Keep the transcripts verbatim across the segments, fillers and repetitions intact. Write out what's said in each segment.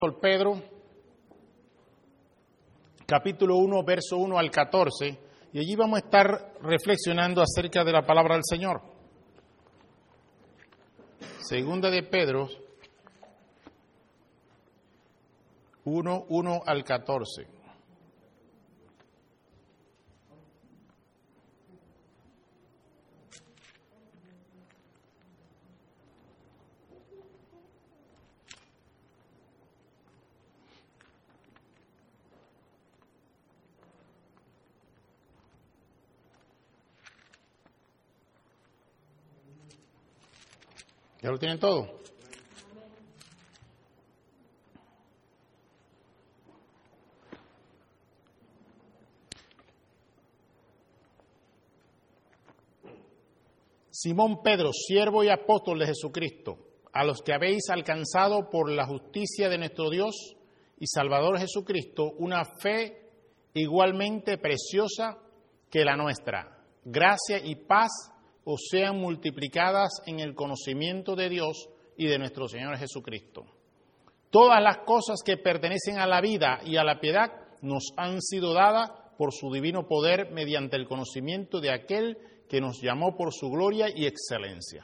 Por Pedro, capítulo uno, verso uno al catorce, y allí vamos a estar reflexionando acerca de la palabra del Señor. Segunda de Pedro, uno, uno al catorce. ¿Ya lo tienen todo? Simón Pedro, siervo y apóstol de Jesucristo, a los que habéis alcanzado por la justicia de nuestro Dios y Salvador Jesucristo una fe igualmente preciosa que la nuestra. Gracia y paz o sean multiplicadas en el conocimiento de Dios y de nuestro Señor Jesucristo. Todas las cosas que pertenecen a la vida y a la piedad nos han sido dadas por su divino poder mediante el conocimiento de aquel que nos llamó por su gloria y excelencia.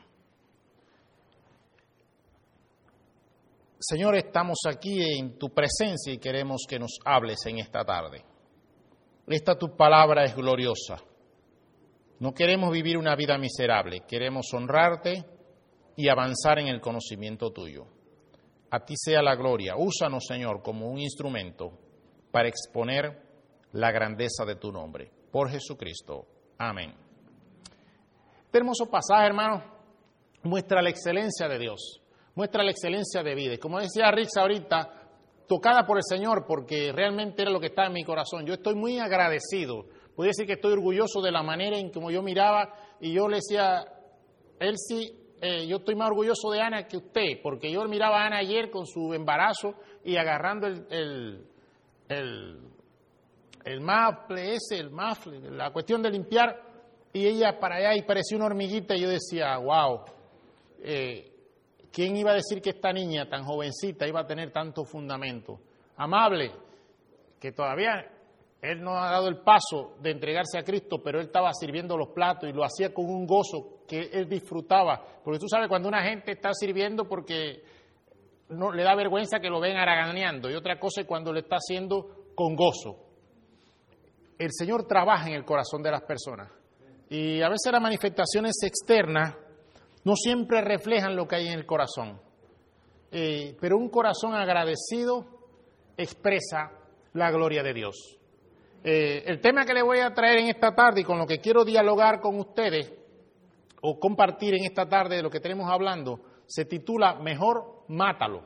Señor, estamos aquí en tu presencia y queremos que nos hables en esta tarde. Esta tu palabra es gloriosa. No queremos vivir una vida miserable, queremos honrarte y avanzar en el conocimiento tuyo. A ti sea la gloria. Úsanos, Señor, como un instrumento para exponer la grandeza de tu nombre. Por Jesucristo. Amén. Este hermoso pasaje, hermano, muestra la excelencia de Dios, muestra la excelencia de vida. Y como decía Rix ahorita, tocada por el Señor, porque realmente era lo que estaba en mi corazón. Yo estoy muy agradecido. Podría decir que estoy orgulloso de la manera en que yo miraba y yo le decía, él sí, eh, yo estoy más orgulloso de Ana que usted, porque yo miraba a Ana ayer con su embarazo y agarrando el, el, el, el mafle ese, el mafle, la cuestión de limpiar, y ella para allá y parecía una hormiguita y yo decía, wow, eh, ¿quién iba a decir que esta niña tan jovencita iba a tener tanto fundamento? Amable, que todavía él no ha dado el paso de entregarse a Cristo, pero él estaba sirviendo los platos y lo hacía con un gozo que él disfrutaba. Porque tú sabes, cuando una gente está sirviendo porque no le da vergüenza que lo ven haraganeando, y otra cosa es cuando lo está haciendo con gozo. El Señor trabaja en el corazón de las personas. Y a veces las manifestaciones externas no siempre reflejan lo que hay en el corazón. Eh, pero un corazón agradecido expresa la gloria de Dios. Eh, el tema que le voy a traer en esta tarde y con lo que quiero dialogar con ustedes o compartir en esta tarde de lo que tenemos hablando, se titula Mejor Mátalo.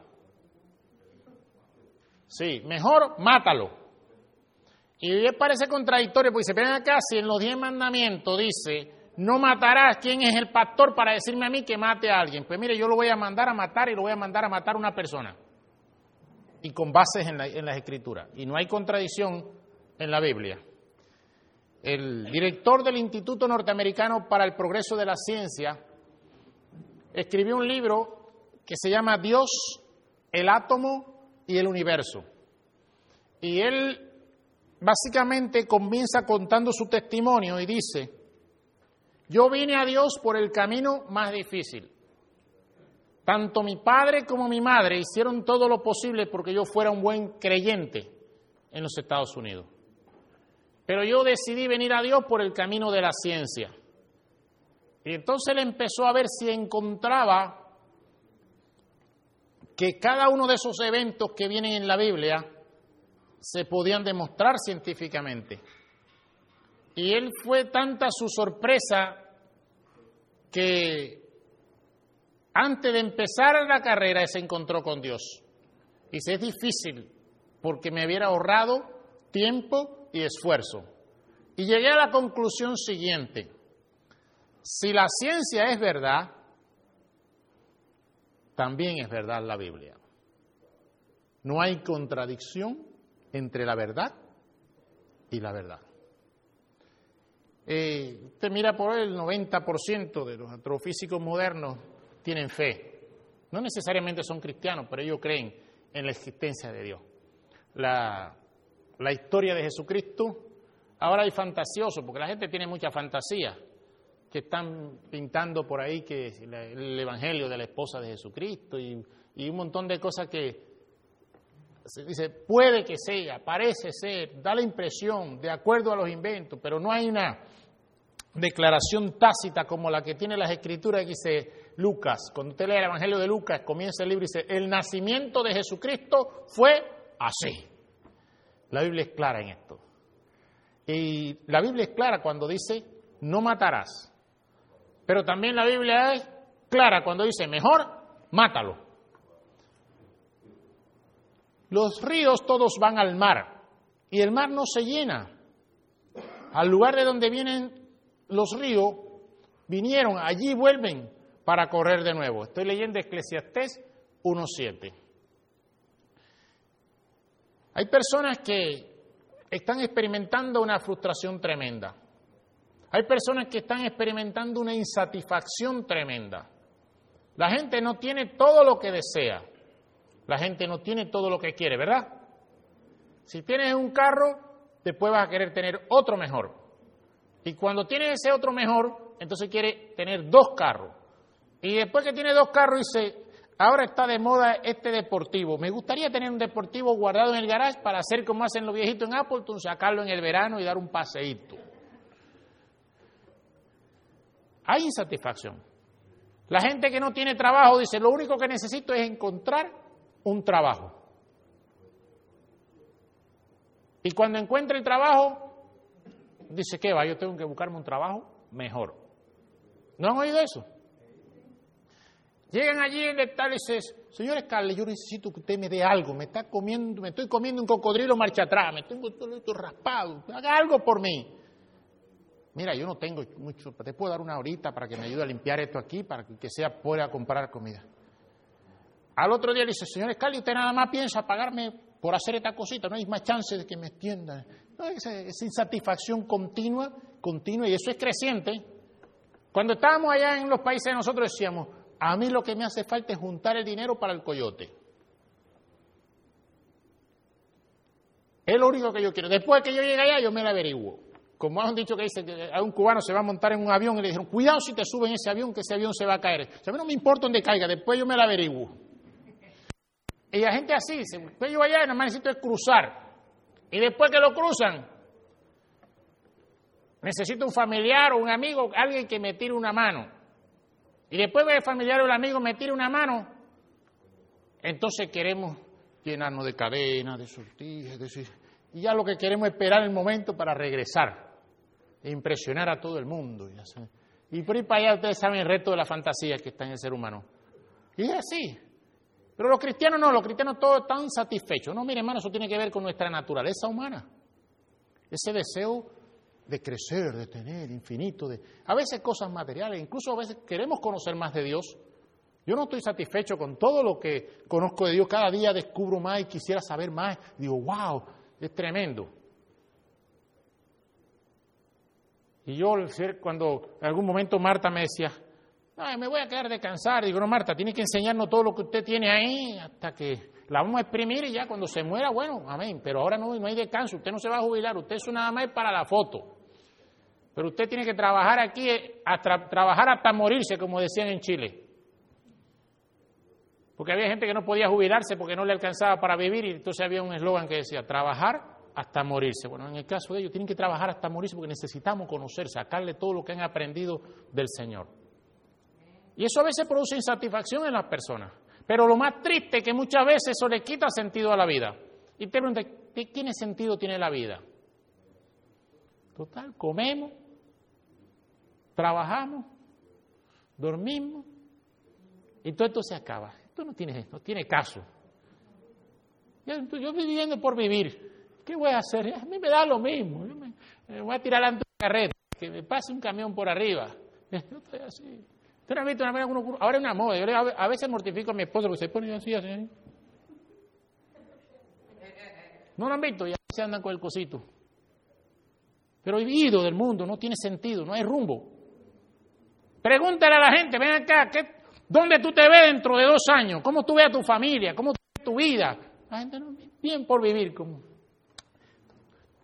Sí, mejor mátalo. Y me parece contradictorio porque se ven acá, si en los diez mandamientos dice, no matarás, ¿quién es el pastor para decirme a mí que mate a alguien? Pues mire, yo lo voy a mandar a matar y lo voy a mandar a matar a una persona. Y con bases en, la, en las Escrituras. Y no hay contradicción en la Biblia. El director del Instituto Norteamericano para el Progreso de la Ciencia escribió un libro que se llama Dios, el átomo y el universo. Y él básicamente comienza contando su testimonio y dice, yo vine a Dios por el camino más difícil. Tanto mi padre como mi madre hicieron todo lo posible porque yo fuera un buen creyente en los Estados Unidos. Pero yo decidí venir a Dios por el camino de la ciencia. Y entonces él empezó a ver si encontraba que cada uno de esos eventos que vienen en la Biblia se podían demostrar científicamente. Y él fue tanta su sorpresa que antes de empezar la carrera se encontró con Dios. Y dice, es difícil porque me hubiera ahorrado tiempo y esfuerzo. Y llegué a la conclusión siguiente. Si la ciencia es verdad, también es verdad la Biblia. No hay contradicción entre la verdad y la verdad. Eh, usted mira por el noventa por ciento de los astrofísicos modernos tienen fe. No necesariamente son cristianos, pero ellos creen en la existencia de Dios. La, la historia de Jesucristo, ahora hay fantasioso, porque la gente tiene mucha fantasía, que están pintando por ahí que el evangelio de la esposa de Jesucristo y, y un montón de cosas que se dice, puede que sea, parece ser, da la impresión, de acuerdo a los inventos, pero no hay una declaración tácita como la que tiene las escrituras que dice Lucas. Cuando usted lee el evangelio de Lucas, comienza el libro y dice, el nacimiento de Jesucristo fue así. La Biblia es clara en esto. Y la Biblia es clara cuando dice, no matarás. Pero también la Biblia es clara cuando dice, mejor, mátalo. Los ríos todos van al mar y el mar no se llena. Al lugar de donde vienen los ríos, vinieron, allí vuelven para correr de nuevo. Estoy leyendo Eclesiastés uno siete. Hay personas que están experimentando una frustración tremenda. Hay personas que están experimentando una insatisfacción tremenda. La gente no tiene todo lo que desea. La gente no tiene todo lo que quiere, ¿verdad? Si tienes un carro, después vas a querer tener otro mejor. Y cuando tienes ese otro mejor, entonces quiere tener dos carros. Y después que tiene dos carros, dice, ahora está de moda este deportivo. Me gustaría tener un deportivo guardado en el garage para hacer como hacen los viejitos en Appleton, sacarlo en el verano y dar un paseíto. Hay insatisfacción. La gente que no tiene trabajo dice, lo único que necesito es encontrar un trabajo. Y cuando encuentre el trabajo, dice, ¿qué va? Yo tengo que buscarme un trabajo mejor. ¿No han oído eso? Llegan allí en el tal y dices, señor Scarlett, yo necesito que usted me dé algo, me está comiendo, me estoy comiendo un cocodrilo marcha atrás, me tengo todo esto raspado, haga algo por mí. Mira, yo no tengo mucho, te puedo dar una horita para que me ayude a limpiar esto aquí, para que sea pueda comprar comida. Al otro día le dice, señor Scarlett, usted nada más piensa pagarme por hacer esta cosita, no hay más chance de que me extienda. No, esa, esa insatisfacción continua, continua, y eso es creciente. Cuando estábamos allá en los países, nosotros decíamos, a mí lo que me hace falta es juntar el dinero para el coyote. Es lo único que yo quiero. Después que yo llegue allá, yo me la averiguo. Como han dicho que dice que a un cubano se va a montar en un avión y le dijeron, cuidado si te subes en ese avión, que ese avión se va a caer. O sea, a mí no me importa dónde caiga, después yo me la averiguo. Y la gente así, dice, después yo allá, nada más necesito es cruzar. Y después que lo cruzan, necesito un familiar o un amigo, alguien que me tire una mano. Y después que el familiar o el amigo me tire una mano, entonces queremos llenarnos de cadenas, de sortijas, de... y ya lo que queremos es esperar el momento para regresar e impresionar a todo el mundo. Y por ahí para allá ustedes saben el resto de la fantasía que está en el ser humano. Y es así. Pero los cristianos no, los cristianos todos están satisfechos. No, mire, hermano, eso tiene que ver con nuestra naturaleza humana. Ese deseo de crecer, de tener infinito, de a veces cosas materiales, incluso a veces queremos conocer más de Dios. Yo no estoy satisfecho con todo lo que conozco de Dios. Cada día descubro más y quisiera saber más. Digo, wow, es tremendo. Y yo, cuando en algún momento Marta me decía, ay, me voy a quedar descansar. Digo, no, Marta, tiene que enseñarnos todo lo que usted tiene ahí hasta que la vamos a exprimir y ya cuando se muera, bueno, amén. Pero ahora no, no hay descanso, usted no se va a jubilar, usted eso nada más es para la foto. Pero usted tiene que trabajar aquí, hasta, trabajar hasta morirse, como decían en Chile. Porque había gente que no podía jubilarse porque no le alcanzaba para vivir y entonces había un eslogan que decía, trabajar hasta morirse. Bueno, en el caso de ellos, tienen que trabajar hasta morirse porque necesitamos conocer, sacarle todo lo que han aprendido del Señor. Y eso a veces produce insatisfacción en las personas. Pero lo más triste es que muchas veces eso le quita sentido a la vida. Y te preguntas, ¿qué tiene sentido tiene la vida? Total, comemos, trabajamos, dormimos y todo esto se acaba. Esto no tiene, no tiene caso. Yo, yo estoy viviendo por vivir. ¿Qué voy a hacer? A mí me da lo mismo. Yo me, me voy a tirar adelante de la carreta, que me pase un camión por arriba. Yo estoy así. ¿Usted no ha visto una vez alguno? Ahora es una moda. Yo a veces mortifico a mi esposa porque se pone así, así. ¿No lo han visto? Y se andan con el cosito. Pero he vivido del mundo, no tiene sentido, no hay rumbo. Pregúntale a la gente, ven acá, ¿qué, ¿dónde tú te ves dentro de dos años? ¿Cómo tú ves a tu familia? ¿Cómo tú ves tu vida. La gente no, bien por vivir, como